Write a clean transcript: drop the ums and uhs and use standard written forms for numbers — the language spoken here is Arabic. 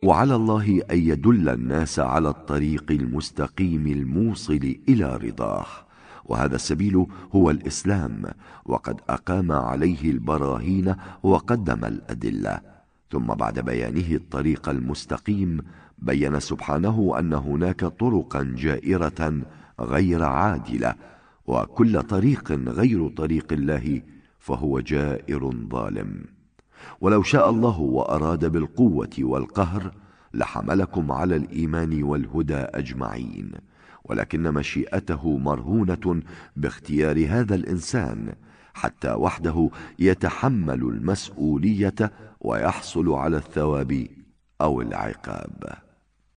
وعلى الله أن يدل الناس على الطريق المستقيم الموصل إلى رضاه، وهذا السبيل هو الإسلام، وقد أقام عليه البراهين وقدم الأدلة. ثم بعد بيانه الطريق المستقيم بين سبحانه أن هناك طرقا جائرة غير عادلة، وكل طريق غير طريق الله فهو جائر ظالم. ولو شاء الله وأراد بالقوة والقهر لحملكم على الإيمان والهدى أجمعين، ولكن مشيئته مرهونة باختيار هذا الإنسان حتى وحده يتحمل المسؤولية ويحصل على الثواب أو العقاب.